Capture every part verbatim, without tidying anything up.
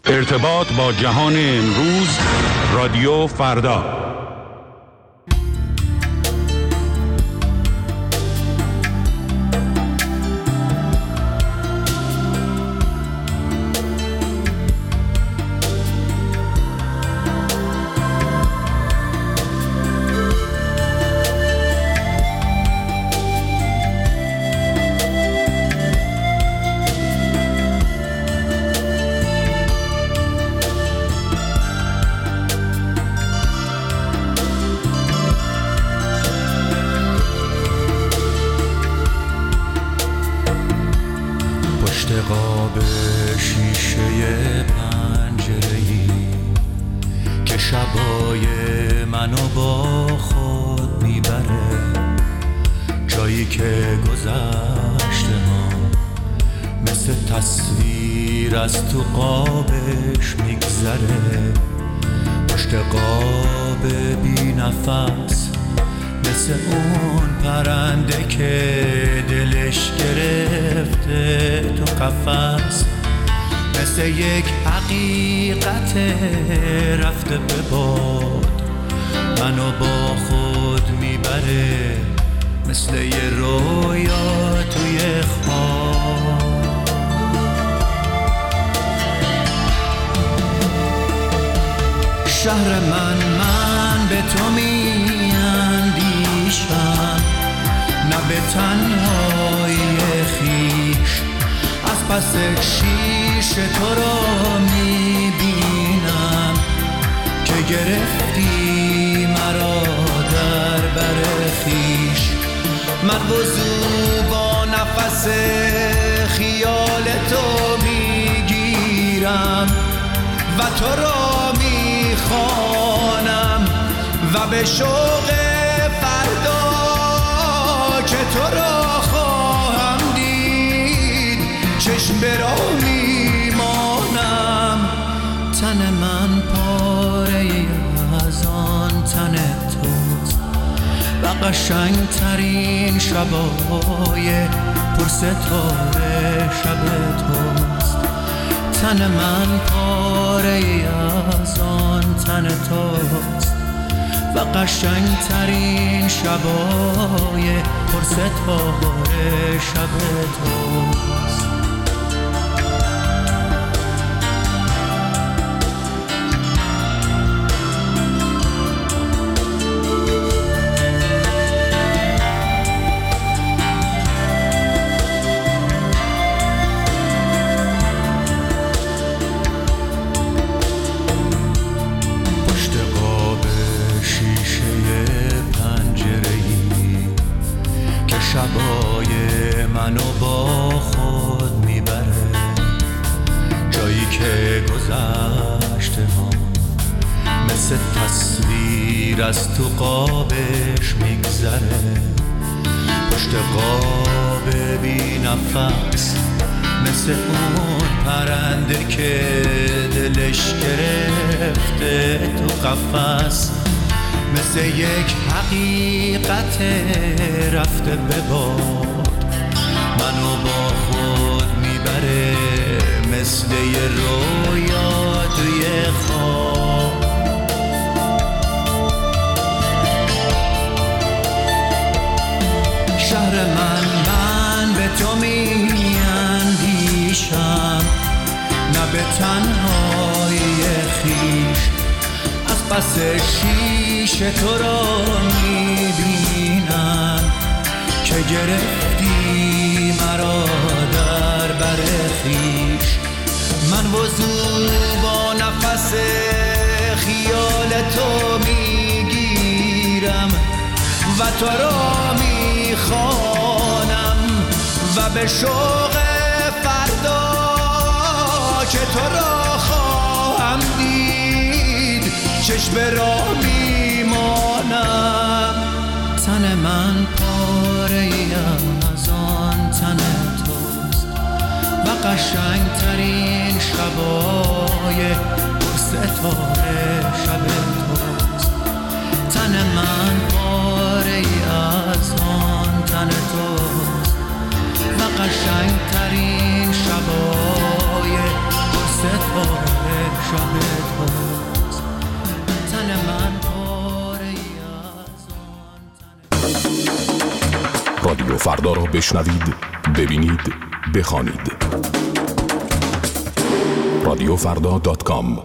ارتباط با جهان امروز، رادیو فردا. قاب شیشه پنجره‌ای که شبای منو با خود میبره، جایی که گذشته ها مثل تصویر از تو قابش میگذره. پشت قاب بی نفس مثل اون پرنده که دلش گرفته تو قفس، مثل یک حقیقت رفته به باد منو با خود میبره، مثل یه رویا توی خواب. شهر من من به تو میاندیشم، نه به تنهایی خیش از پس شیش تو را میبینم که گرفتی مرا در بر خیش. من وضو با نفس خیال تو میگیرم و تو را میخوانم و به شوق فردا که تو را خواهم دید چشم به راه میمانم. تن من پاره از آن تن توست و قشنگ ترین شبای پرستاره شب توست. تن من پاره از آن تن توست و قشنگ ترین شبای پرستاره شب توست. شبای منو با خود میبره، جایی که گذشته ها مثل تصویر از تو قابش میگذره. پشت قاب بی نفس مثل اون پرنده که دلش گرفته تو قفس، مثل یک حقیقت رفته به باد منو با خود میبره، مثل یه رویا توی خواب. شهر من من به تو میاندیشم، نه به تنهایی خیش از پس شیش تو را میبینم که گرفتی مرا در بر خویش. من وضو با نفس خیال تو میگیرم و تو را میخوانم و به شوق فردا که تو را خواهم دید چشم به راه میمانم. تن من پاره از آن تن توست و قشنگ ترین شبای پرستاره شب توست. تن من پاره از آن تن توست و قشنگ ترین شبای پرستاره فردا را بشنوید، ببینید، بخوانید. رادیو فردا دات کام.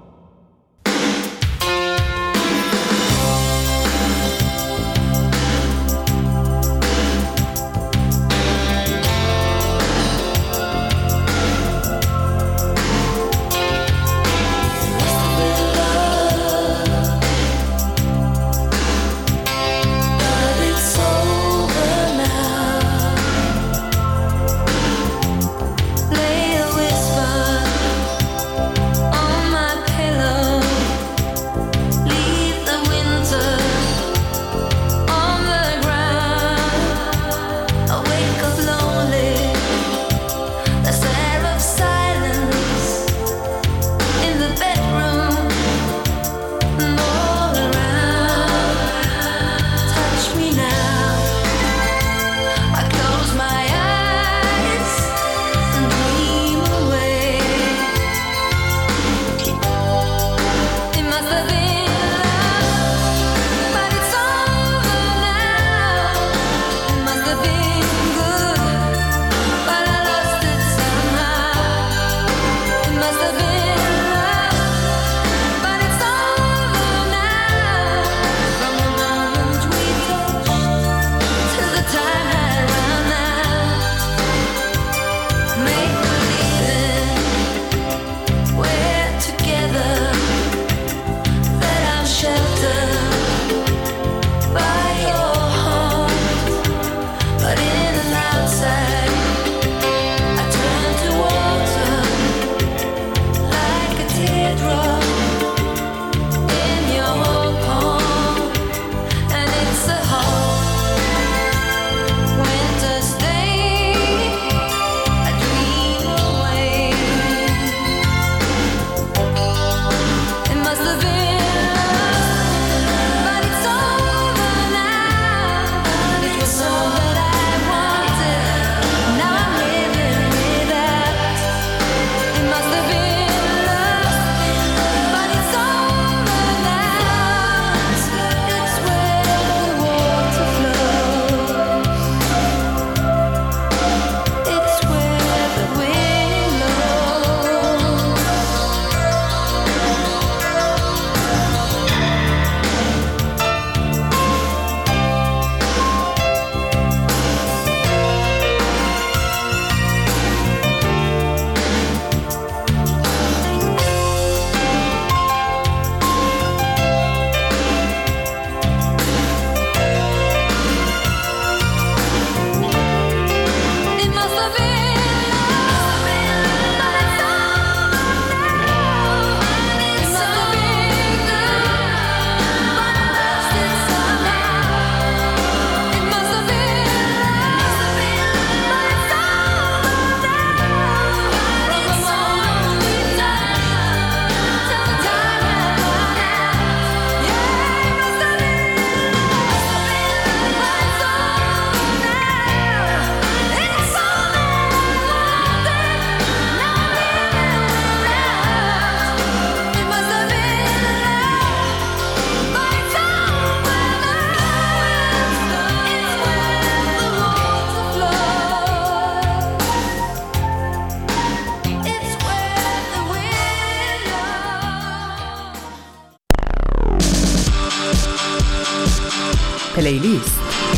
پلیلیست.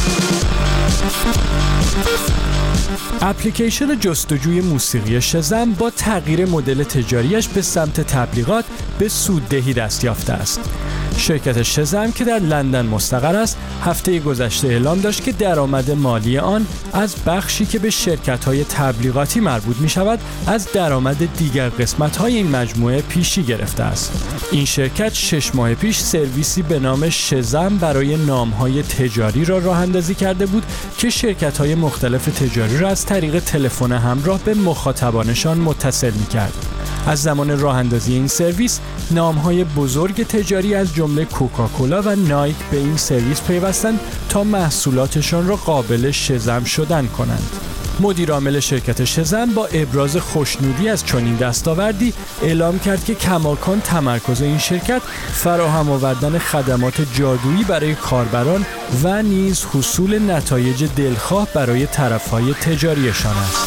اپلیکیشن جستجوی موسیقی شزم با تغییر مدل تجاریش به سمت تبلیغات به سوددهی دست یافته است. شرکت شزم که در لندن مستقر است، هفته گذشته اعلام داشت که درآمد مالی آن از بخشی که به شرکت‌های تبلیغاتی مربوط می‌شود، از درآمد دیگر قسمت‌های این مجموعه پیشی گرفته است. این شرکت شش ماه پیش سرویسی به نام شزم برای نام‌های تجاری را راه‌اندازی کرده بود که شرکت‌های مختلف تجاری را از طریق تلفن همراه به مخاطبانشان متصل می‌کرد. از زمان راه اندازی این سرویس، نام‌های بزرگ تجاری از جمله کوکاکولا و نایک به این سرویس پیوستند تا محصولاتشان را قابل شزم شدن کنند. مدیر عامل شرکت شزم با ابراز خوشنودی از چنین دستاوردی اعلام کرد که کماکان تمرکز این شرکت فراهم آوردن خدمات جادویی برای کاربران و نیز حصول نتایج دلخواه برای طرف‌های تجاریشان است.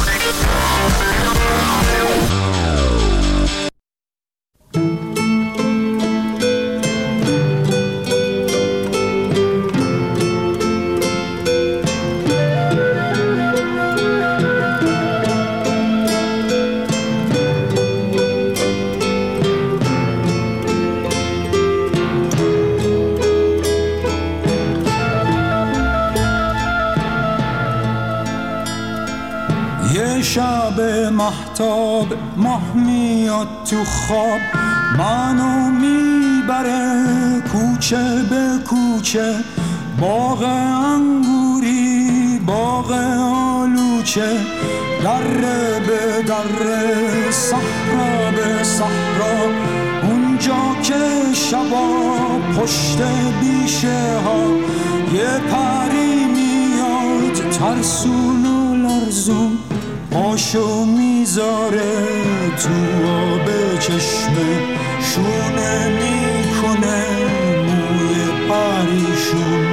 یه شب مهتاب ماه میاد تو خواب، منو میبره کوچه به کوچه، باغ انگوری باغ آلوچه، دره به دره صحرا به صحرا، اونجا که شبا پشت بیشه ها یه پری میاد ترسون و لرزون، پاشو میذاره تو آب چشمه، شونه میکنه موی پریشون.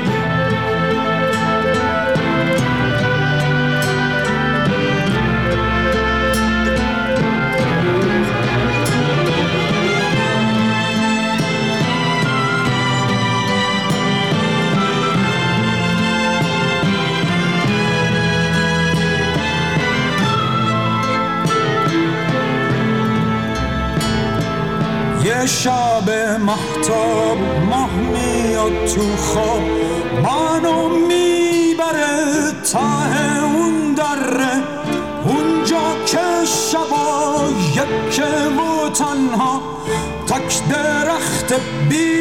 یه شب مهتاب ماه میاد تو خواب، منو میبره ته اون دره، اونجا که شبا یکه و تنها، تک درخت بید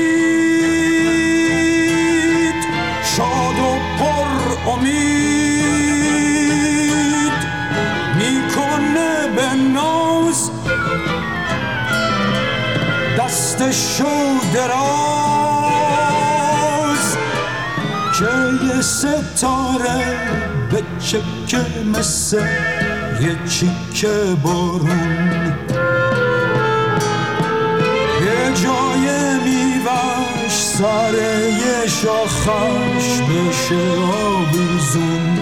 شاد و پر امید، میکنه به ناز دستشو دراز، که یه ستاره به چکه مثل یه چیکه بارون، یه جای میوش سر یه شاخش بشه آویزون.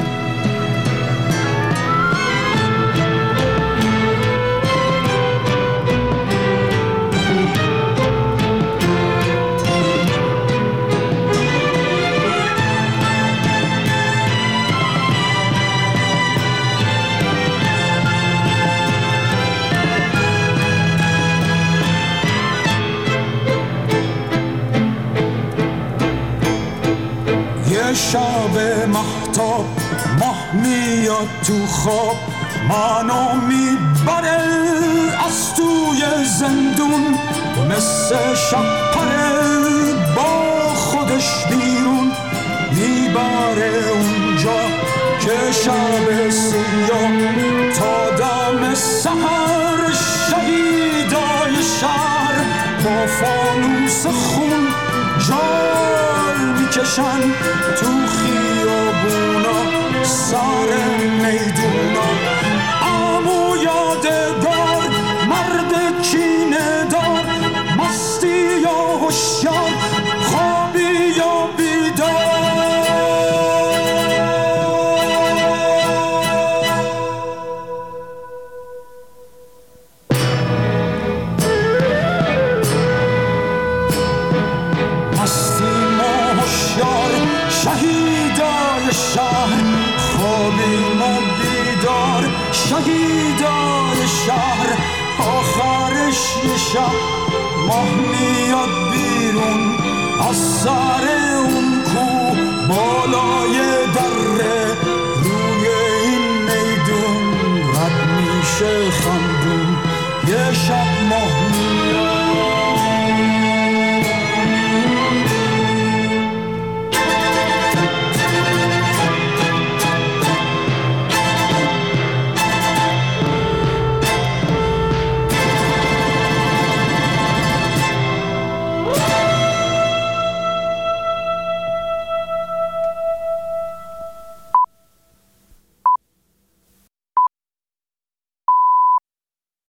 یه شب مهتاب ماه میاد تو خواب، منو میبره از توی زندون، مثل شپره با خودش بیرون، میبره اونجا که شب سیاه تا دم سحر، شهیدای شهر با فانوس خون جار میکشن تو خیابونا سر میدونا، عمو یادگار مرد کینه دار، مستی یا هوشیار خوابی یا بیدار. شهیدای شهر خوابیم و بیدار، شهیدای شهر آخرش یه شب ماه میاد بیرون، از سر اون کو بالای دره، روی این میدون رد میشه خندون، یه شب ماه